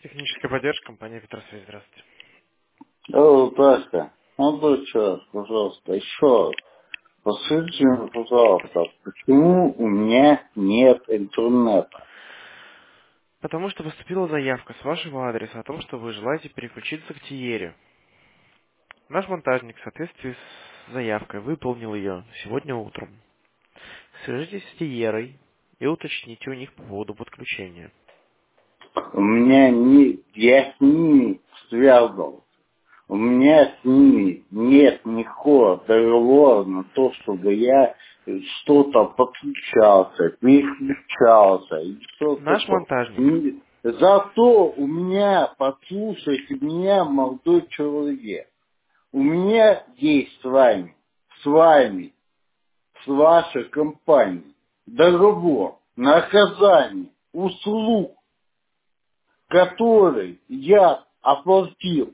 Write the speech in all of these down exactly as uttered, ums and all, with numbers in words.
Техническая поддержка, компания Петросвязь. Здравствуйте. О, Тася, ну то что, пожалуйста, еще раз. Подскажите мне, пожалуйста, почему у меня нет интернета? Потому что поступила заявка с вашего адреса о том, что вы желаете переключиться к Тиере. Наш монтажник в соответствии с заявкой выполнил ее сегодня утром. Свяжитесь с Тиерой и уточните у них по поводу подключения. У меня не, я с ними связывался. У меня с ними нет никакого договора на то, чтобы я что-то подключался, переключался и что Наш такое. монтажник. М, Зато у меня, послушайте меня, молодой человек, у меня есть с вами, с вами, с вашей компанией договор на оказание услуг, который я оплатил.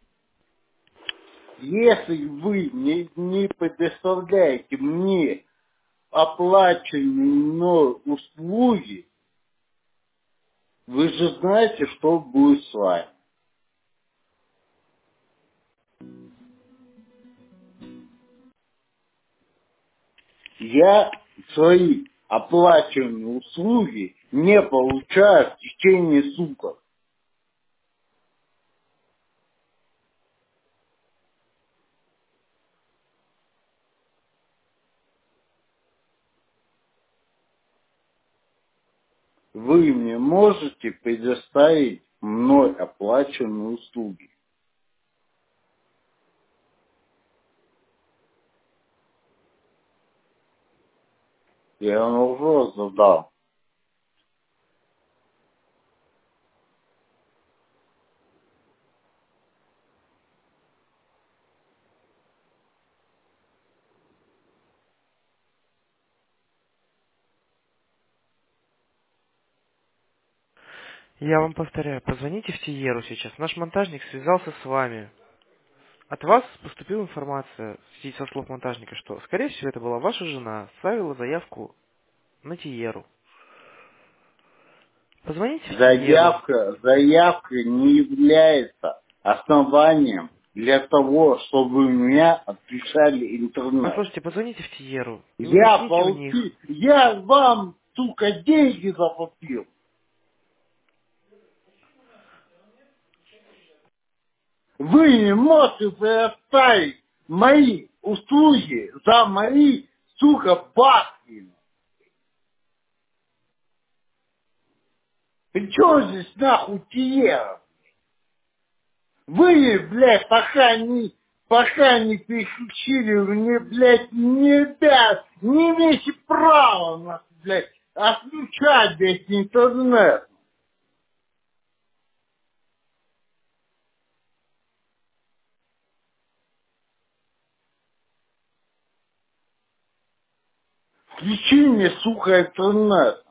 Если вы не, не предоставляете мне оплаченные мной услуги, вы же знаете, что будет с вами. Я свои оплаченные услуги не получаю в течение суток. Вы мне можете предоставить мной оплаченные услуги? Я вам вопрос задал. Я вам повторяю, позвоните в Тиеру сейчас. Наш монтажник связался с вами. От вас поступила информация со слов монтажника, что, скорее всего, это была ваша жена, ставила заявку на Тиеру. Позвоните в Тиеру. Заявка, заявка не является основанием для того, чтобы у меня отключали интернет. Послушайте, позвоните в Тиеру и Я уточните у них. получил, я вам, сука, деньги заплатил. Вы не можете предоставить мои услуги за мои, сука, бабки. При чем здесь нахуй Тиера? Вы, блядь, пока не, пока не переключили, вы мне, блядь, не, блядь, не имеете права, нахуй, блядь, отключать, блядь, интернет. Включи мне, сука, интернет.